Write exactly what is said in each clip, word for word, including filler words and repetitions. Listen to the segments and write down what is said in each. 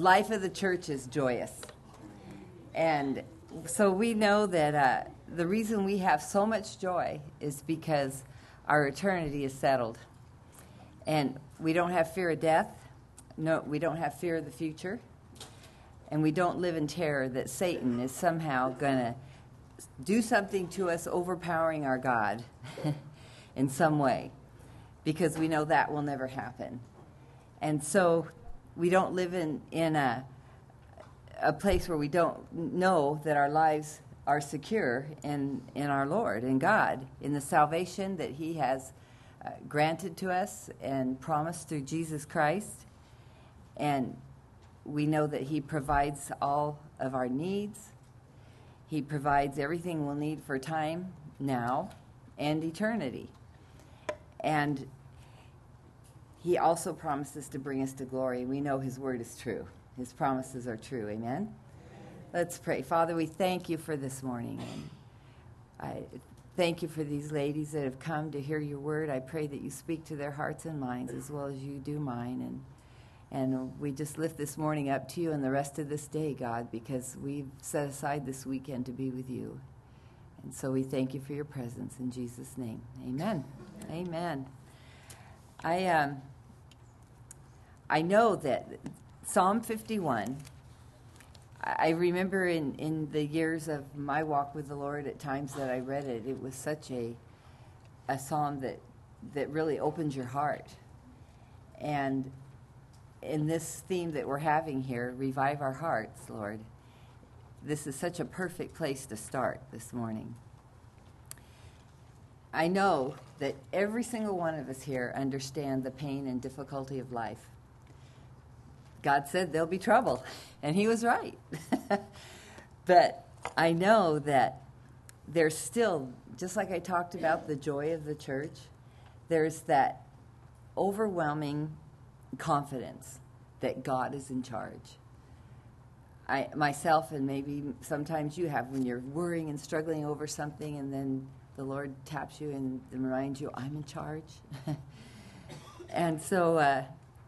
life of the church is joyous. And so we know that uh, the reason we have so much joy is because our eternity is settled. And we don't have fear of death. No, we don't have fear of the future. And we don't live in terror that Satan is somehow going to do something to us overpowering our God in some way, because we know that will never happen. And so we don't live in, in a, a place where we don't know that our lives are secure in, in our Lord and God, in the salvation that he has uh, granted to us and promised through Jesus Christ. And we know that he provides all of our needs. He provides everything we'll need for time now and eternity. And he also promises to bring us to glory. We know his word is true. His promises are true. Amen? Let's pray. Father, we thank you for this morning. And I thank you for these ladies that have come to hear your word. I pray that you speak to their hearts and minds as well as you do mine. And And we just lift this morning up to you and the rest of this day, God, because we've set aside this weekend to be with you. And so we thank you for your presence in Jesus' name. Amen. Amen. I um I know that Psalm fifty-one, I remember in, in the years of my walk with the Lord, at times that I read it, it was such a a psalm that that really opens your heart. And in this theme that we're having here, Revive Our Hearts, Lord, this is such a perfect place to start this morning. I know that every single one of us here understand the pain and difficulty of life. God said there'll be trouble, and he was right. But I know that there's still, just like I talked about the joy of the church, there's that overwhelming confidence that God is in charge. I myself, and maybe sometimes you have, when you're worrying and struggling over something, and then the Lord taps you and, and reminds you, I'm in charge. And so uh,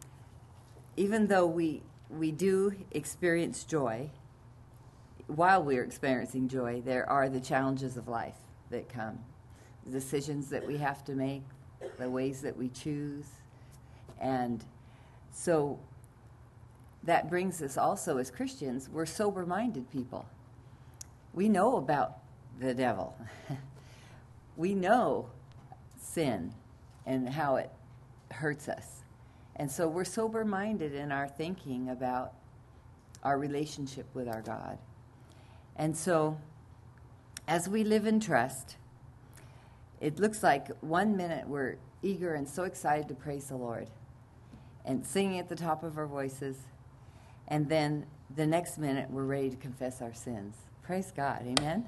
even though we we do experience joy, while we're experiencing joy, there are the challenges of life that come, the decisions that we have to make, the ways that we choose. And so that brings us also, as Christians, we're sober-minded people. We know about the devil. We know sin and how it hurts us. And so we're sober-minded in our thinking about our relationship with our God. And so as we live in trust, it looks like one minute we're eager and so excited to praise the Lord and singing at the top of our voices, and then the next minute we're ready to confess our sins. Praise God, amen?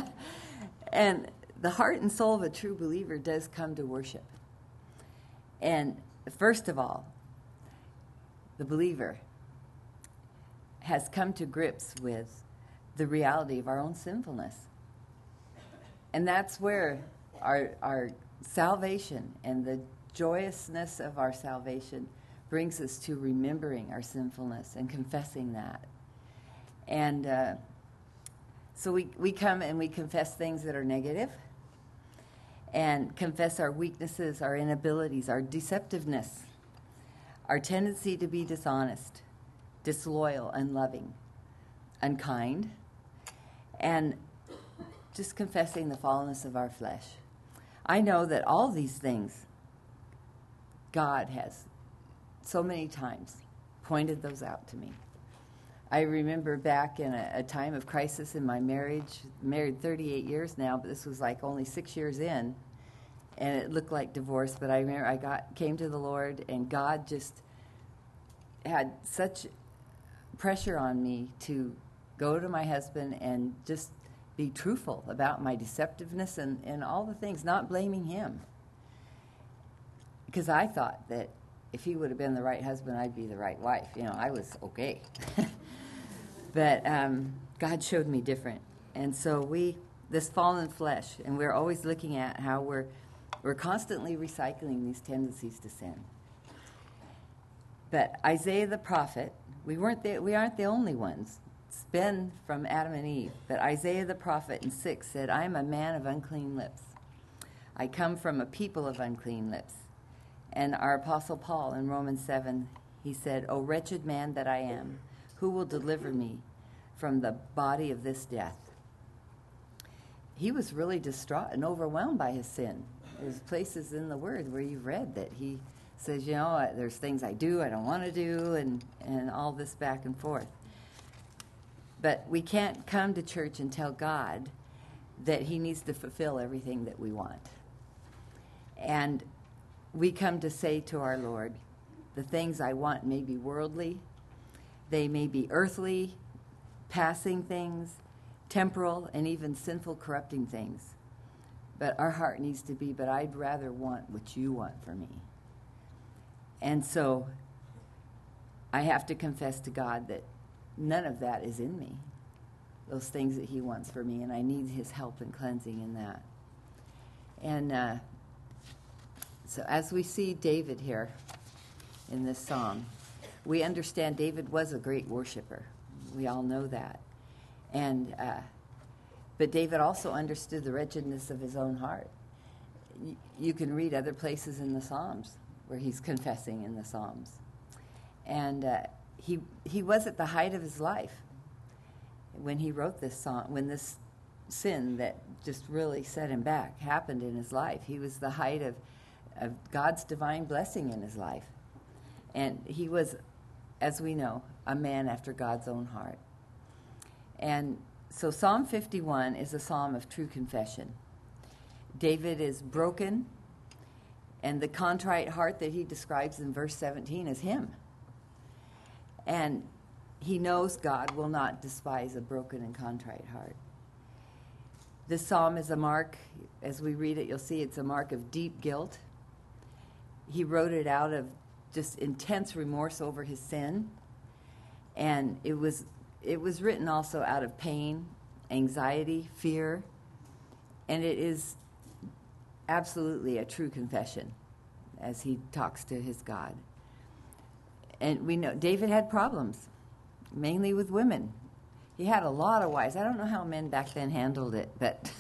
And the heart and soul of a true believer does come to worship. And first of all, the believer has come to grips with the reality of our own sinfulness. And that's where our our salvation and the joyousness of our salvation brings us to remembering our sinfulness and confessing that. And uh, so we, we come and we confess things that are negative, and confess our weaknesses, our inabilities, our deceptiveness, our tendency to be dishonest, disloyal, unloving, unkind, and just confessing the fallenness of our flesh. I know that all these things, God has so many times pointed those out to me. I remember back in a, a time of crisis in my marriage, married thirty-eight years now, but this was like only six years in, and it looked like divorce. But I remember I got came to the Lord, and God just had such pressure on me to go to my husband and just be truthful about my deceptiveness and, and all the things, not blaming him. Because I thought that if he would have been the right husband, I'd be the right wife. You know, I was okay. But um, God showed me different. And so we, this fallen flesh, and we're always looking at how we're we're constantly recycling these tendencies to sin. But Isaiah the prophet, we weren't the, we aren't the only ones. It's been from Adam and Eve. But Isaiah the prophet in six said, I am a man of unclean lips. I come from a people of unclean lips. And our Apostle Paul in Romans seven, he said, O wretched man that I am, who will deliver me from the body of this death? He was really distraught and overwhelmed by his sin. There's places in the Word where you've read that he says, you know, there's things I do I don't want to do, and, and all this back and forth. But we can't come to church and tell God that he needs to fulfill everything that we want. And we come to say to our Lord, the things I want may be worldly, they may be earthly, passing things, temporal, and even sinful, corrupting things. But our heart needs to be, but I'd rather want what you want for me. And so I have to confess to God that none of that is in me, those things that he wants for me, and I need his help and cleansing in that. And uh, so as we see David here in this psalm, we understand David was a great worshiper. We all know that. And uh, but David also understood the wretchedness of his own heart. Y- you can read other places in the Psalms where he's confessing in the Psalms. And uh, he he was at the height of his life when he wrote this song, when this sin that just really set him back happened in his life. He was the height of, of God's divine blessing in his life. And he was, as we know, a man after God's own heart. And so Psalm fifty-one is a psalm of true confession. David is broken, and the contrite heart that he describes in verse seventeen is him. And he knows God will not despise a broken and contrite heart. This psalm is a mark, as we read it, you'll see it's a mark of deep guilt. He wrote it out of just intense remorse over his sin. And it was it was written also out of pain, anxiety, fear. And it is absolutely a true confession as he talks to his God. And we know David had problems, mainly with women. He had a lot of wives. I don't know how men back then handled it, but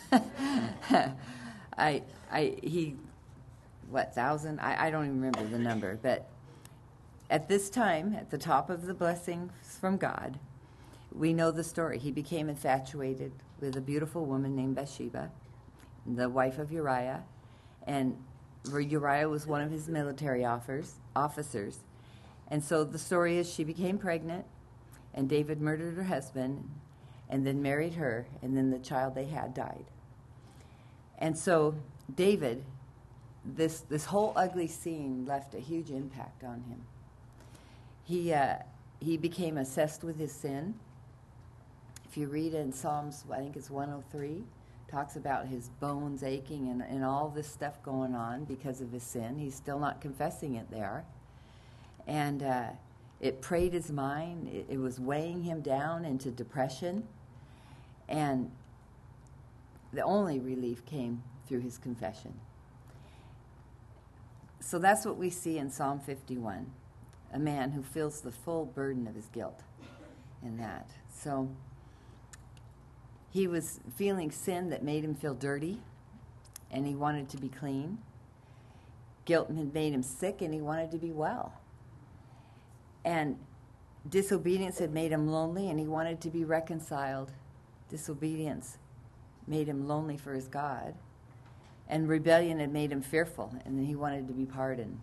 I, I, he, what, thousand? I, I don't even remember the number. But at this time, at the top of the blessings from God, we know the story. He became infatuated with a beautiful woman named Bathsheba, the wife of Uriah. And Uriah was one of his military offers, officers. And so the story is she became pregnant, and David murdered her husband, and then married her, and then the child they had died. And so David, this this whole ugly scene left a huge impact on him. He uh, he became obsessed with his sin. If you read in Psalms, I think it's one oh three, talks about his bones aching and, and all this stuff going on because of his sin. He's still not confessing it there. And uh, it preyed his mind. It, it was weighing him down into depression. And the only relief came through his confession. So that's what we see in Psalm fifty-one, a man who feels the full burden of his guilt in that. So he was feeling sin that made him feel dirty, and he wanted to be clean. Guilt had made him sick, and he wanted to be well. And disobedience had made him lonely, and he wanted to be reconciled. Disobedience made him lonely for his God. And rebellion had made him fearful, and he wanted to be pardoned.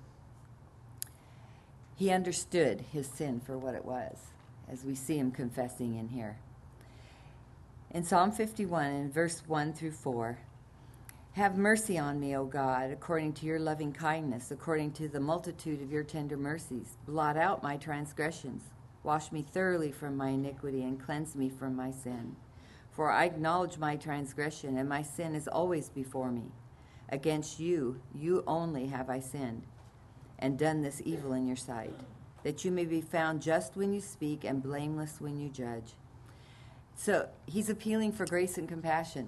He understood his sin for what it was, as we see him confessing in here. In Psalm fifty-one, in verse one through four, have mercy on me, O God, according to your loving kindness, according to the multitude of your tender mercies. Blot out my transgressions. Wash me thoroughly from my iniquity and cleanse me from my sin. For I acknowledge my transgression, and my sin is always before me. Against you, you only have I sinned, and done this evil in your sight, that you may be found just when you speak and blameless when you judge. So he's appealing for grace and compassion.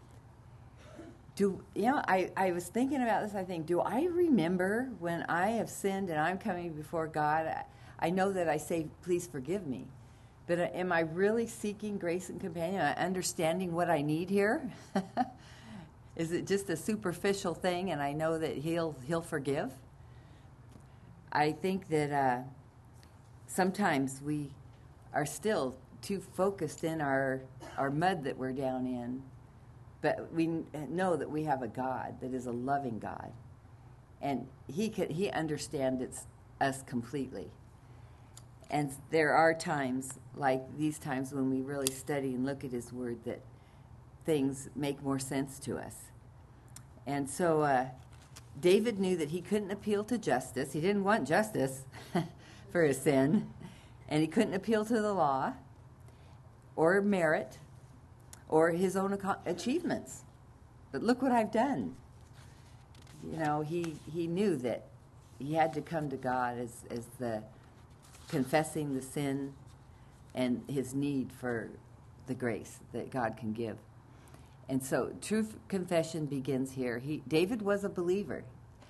Do you know, I, I was thinking about this, I think, do I remember when I have sinned and I'm coming before God? I, I know that I say, please forgive me. But uh, am I really seeking grace and compassion? Am I understanding what I need here? Is it just a superficial thing and I know that he'll, he'll forgive? I think that uh, sometimes we are still too focused in our, our mud that we're down in. But we know that we have a God that is a loving God. And he could, he understands us completely. And there are times, like these times, when we really study and look at his word, that things make more sense to us. And so uh, David knew that he couldn't appeal to justice. He didn't want justice for his sin. And he couldn't appeal to the law or merit or his own ac- achievements. But look what I've done. You know, he, he knew that he had to come to God as, as the confessing the sin and his need for the grace that God can give. And so true confession begins here. He, David was a believer.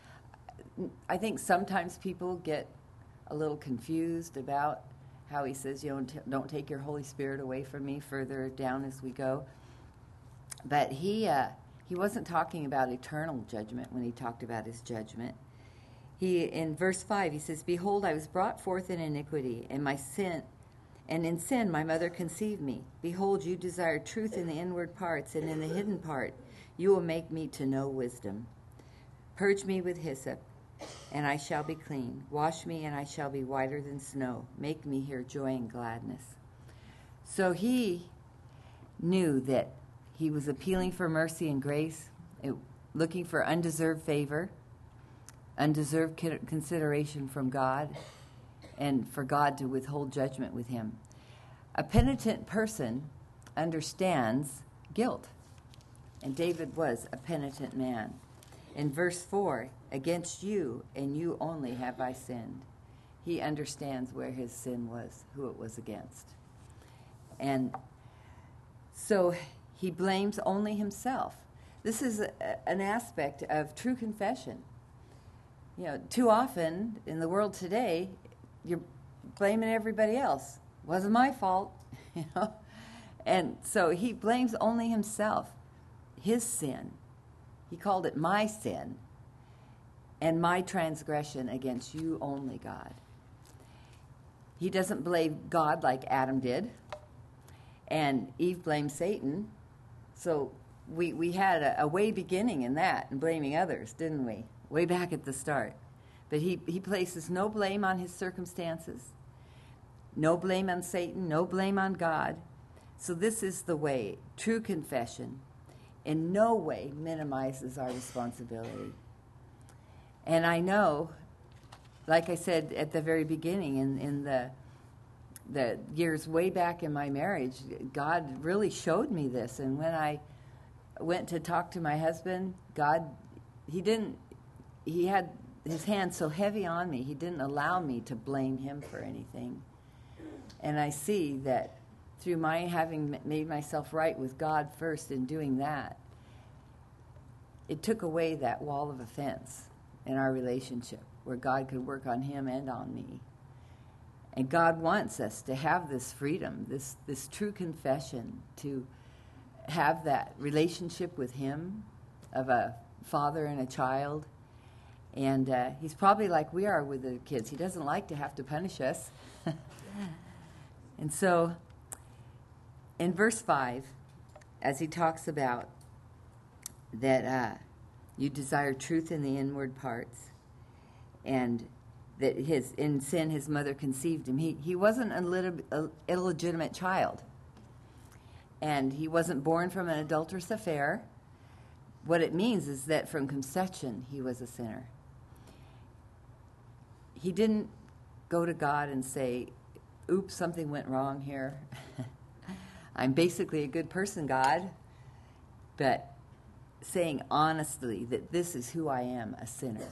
I think sometimes people get a little confused about how he says, you know, t- don't take your Holy Spirit away from me, further down as we go. But he uh, he wasn't talking about eternal judgment when he talked about his judgment. He, in verse five, he says, behold, I was brought forth in iniquity, and my sin, and in sin my mother conceived me. Behold, you desire truth in the inward parts, and in the hidden part you will make me to know wisdom. Purge me with hyssop, and I shall be clean. Wash me, and I shall be whiter than snow. Make me hear joy and gladness. So he knew that he was appealing for mercy and grace, it, looking for undeserved favor, undeserved consideration from God, and for God to withhold judgment with him. A penitent person understands guilt, and David was a penitent man. In verse four, against you and you only have I sinned. He understands where his sin was, who it was against. And so he blames only himself. This is a, an aspect of true confession. You know, too often in the world today, you're blaming everybody else. Wasn't my fault, you know. And so he blames only himself, his sin. He called it my sin and my transgression against you only, God. He doesn't blame God like Adam did, and Eve blamed Satan. So we we had a, a way beginning in that and blaming others, didn't we? Way back at the start. But he, he places no blame on his circumstances, no blame on Satan, no blame on God. So this is the way. True confession in no way minimizes our responsibility. And I know, like I said at the very beginning, in, in the the years way back in my marriage, God really showed me this. And when I went to talk to my husband, God, he didn't, he had his hand so heavy on me, he didn't allow me to blame him for anything. And I see that through my having made myself right with God first in doing that, it took away that wall of offense in our relationship where God could work on him and on me. And God wants us to have this freedom, this, this true confession, to have that relationship with him of a father and a child. And uh, he's probably like we are with the kids. He doesn't like to have to punish us. And so in verse five, as he talks about that uh, you desire truth in the inward parts, and that his in sin his mother conceived him. He he wasn't a little, a illegitimate child, and he wasn't born from an adulterous affair. What it means is that from conception he was a sinner. He didn't go to God and say, oops, something went wrong here. I'm basically a good person, God. But saying honestly that this is who I am, a sinner.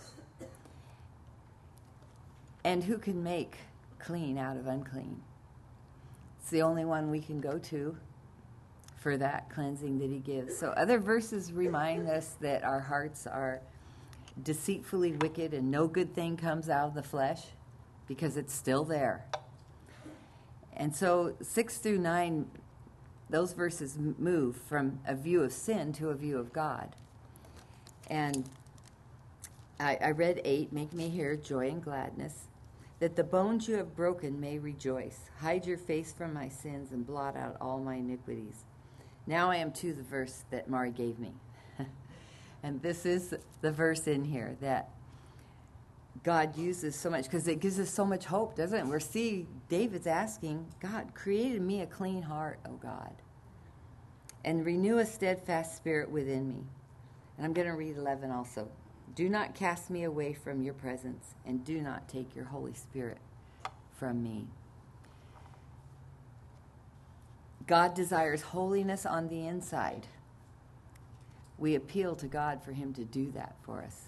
And who can make clean out of unclean? It's the only one we can go to for that cleansing that he gives. So other verses remind us that our hearts are deceitfully wicked and no good thing comes out of the flesh. because it's still there. And so six through nine, those verses move from a view of sin to a view of God. And I, I read eight, make me hear joy and gladness, that the bones you have broken may rejoice. Hide your face from my sins and blot out all my iniquities. Now I am to the verse that Mari gave me. And this is the verse in here that God uses so much, because it gives us so much hope, doesn't it? We're see David's asking, God, create in me a clean heart, O God, and renew a steadfast spirit within me. And I'm going to read eleven also. Do not cast me away from your presence, and do not take your Holy Spirit from me. God desires holiness on the inside. We appeal to God for him to do that for us.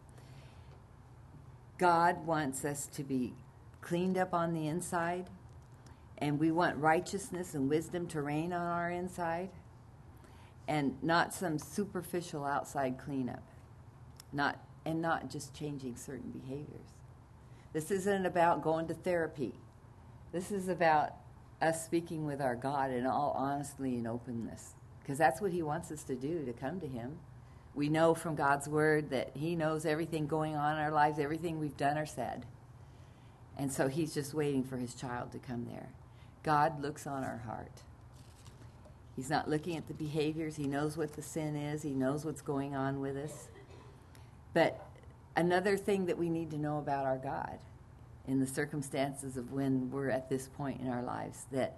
God wants us to be cleaned up on the inside, and we want righteousness and wisdom to reign on our inside, and not some superficial outside cleanup, not and not just changing certain behaviors. This isn't about going to therapy. This is about us speaking with our God in all honesty and openness, because that's what he wants us to do, to come to him. We know from God's word that he knows everything going on in our lives, everything we've done or said. And so he's just waiting for his child to come there. God looks on our heart. He's not looking at the behaviors. He knows what the sin is. He knows what's going on with us. But another thing that we need to know about our God in the circumstances of when we're at this point in our lives, that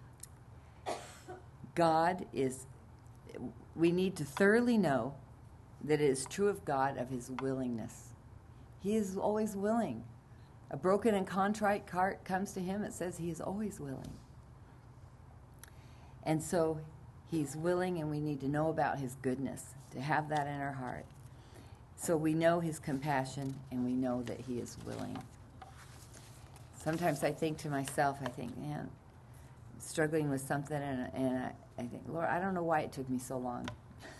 God is, we need to thoroughly know that it is true of God of his willingness. He is always willing. A broken and contrite heart comes to him, it says he is always willing. And so he's willing, and we need to know about his goodness, to have that in our heart. So we know his compassion, and we know that he is willing. Sometimes I think to myself, I think, man, I'm struggling with something, and, and I, I think, Lord, I don't know why it took me so long.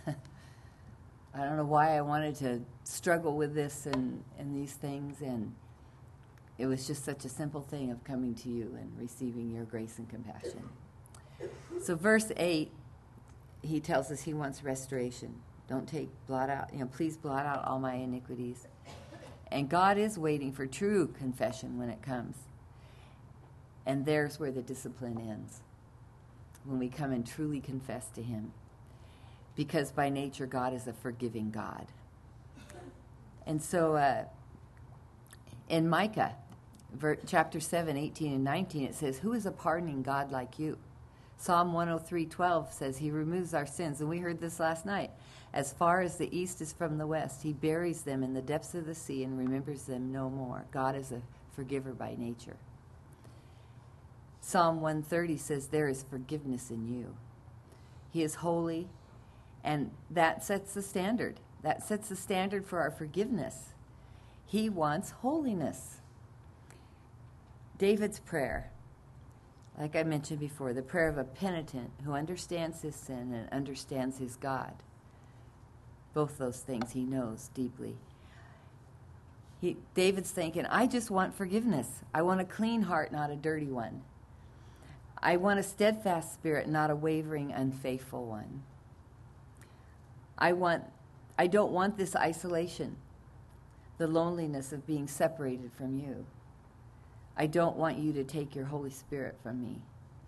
I don't know why I wanted to struggle with this and, and these things, and it was just such a simple thing of coming to you and receiving your grace and compassion. So verse eight, he tells us he wants restoration. Don't take, blot out, you know, please blot out all my iniquities. And God is waiting for true confession when it comes. And there's where the discipline ends, when we come and truly confess to him. Because by nature, God is a forgiving God. And so uh, in Micah, ver- chapter seven, eighteen and nineteen, it says, who is a pardoning God like you? Psalm one oh three, twelve says, he removes our sins. And we heard this last night. As far as the east is from the west, he buries them in the depths of the sea and remembers them no more. God is a forgiver by nature. Psalm one thirty says, there is forgiveness in you. He is holy, and that sets the standard. That sets the standard for our forgiveness. He wants holiness. David's prayer, like I mentioned before, the prayer of a penitent who understands his sin and understands his God. Both those things he knows deeply. He, David's thinking, I just want forgiveness. I want a clean heart, not a dirty one. I want a steadfast spirit, not a wavering, unfaithful one. I want, I don't want this isolation, the loneliness of being separated from you. I don't want you to take your Holy Spirit from me.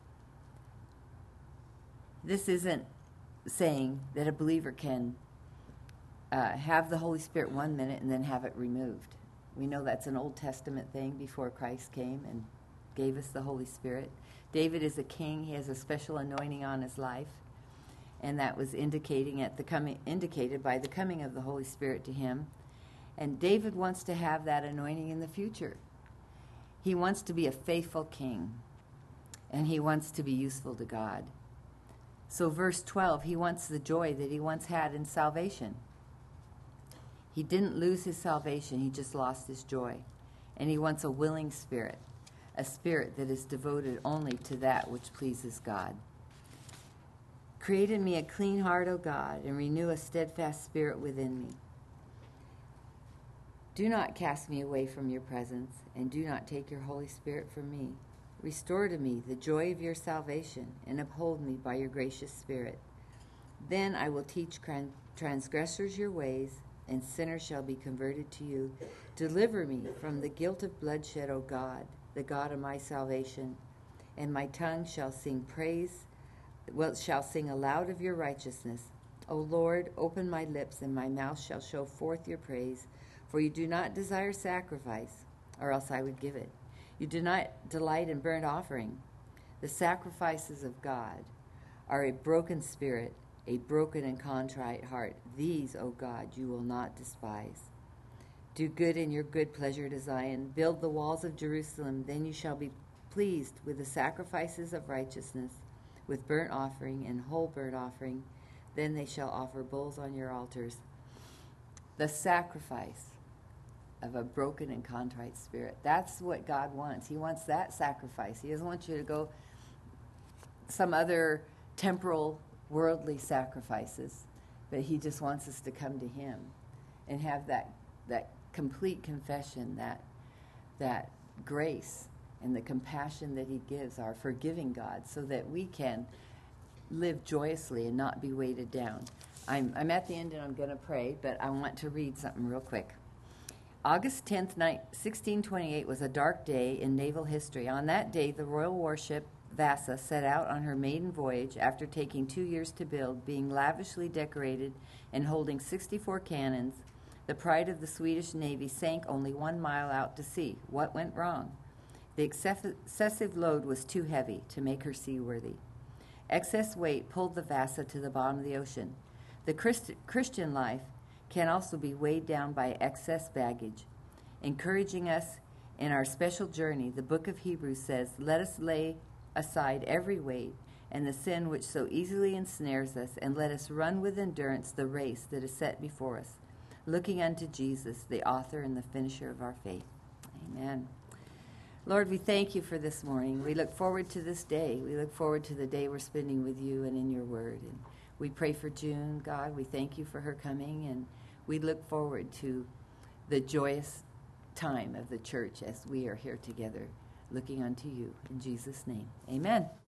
This isn't saying that a believer can uh, have the Holy Spirit one minute and then have it removed. We know that's an Old Testament thing before Christ came and gave us the Holy Spirit. David is a king. He has a special anointing on his life. And that was indicating at the coming, indicated by the coming of the Holy Spirit to him. And David wants to have that anointing in the future. He wants to be a faithful king, and he wants to be useful to God. So verse twelve, he wants the joy that he once had in salvation. He didn't lose his salvation, he just lost his joy. And he wants a willing spirit, a spirit that is devoted only to that which pleases God. Create in me a clean heart, O God, and renew a steadfast spirit within me. Do not cast me away from your presence, and do not take your Holy Spirit from me. Restore to me the joy of your salvation, and uphold me by your gracious Spirit. Then I will teach transgressors your ways, and sinners shall be converted to you. Deliver me from the guilt of bloodshed, O God, the God of my salvation. And my tongue shall sing praise, well, shall sing aloud of your righteousness. O Lord, open my lips, and my mouth shall show forth your praise. For you do not desire sacrifice, or else I would give it. You do not delight in burnt offering. The sacrifices of God are a broken spirit, a broken and contrite heart. These, O God, you will not despise. Do good in your good pleasure to Zion. Build the walls of Jerusalem. Then you shall be pleased with the sacrifices of righteousness, with burnt offering and whole burnt offering. Then they shall offer bulls on your altars. The sacrifice of a broken and contrite spirit. That's what God wants. He wants that sacrifice. He doesn't want you to go some other temporal, worldly sacrifices, but he just wants us to come to him and have that that complete confession, that that grace and the compassion that he gives, our forgiving God, so that we can live joyously and not be weighted down. I'm, I'm at the end and I'm going to pray, but I want to read something real quick. August tenth, sixteen twenty-eight was a dark day in naval history. On that day, the royal warship Vasa set out on her maiden voyage after taking two years to build, being lavishly decorated and holding sixty-four cannons. The pride of the Swedish Navy sank only one mile out to sea. What went wrong? The excessive load was too heavy to make her seaworthy. Excess weight pulled the Vasa to the bottom of the ocean. The Christ- Christian life can also be weighed down by excess baggage. Encouraging us in our special journey, the book of Hebrews says, "Let us lay aside every weight and the sin which so easily ensnares us, and let us run with endurance the race that is set before us, looking unto Jesus, the author and the finisher of our faith." Amen. Lord, we thank you for this morning. We look forward to this day. We look forward to the day we're spending with you and in your word. And we pray for June, God. We thank you for her coming, and we look forward to the joyous time of the church as we are here together, looking unto you. In Jesus' name, amen.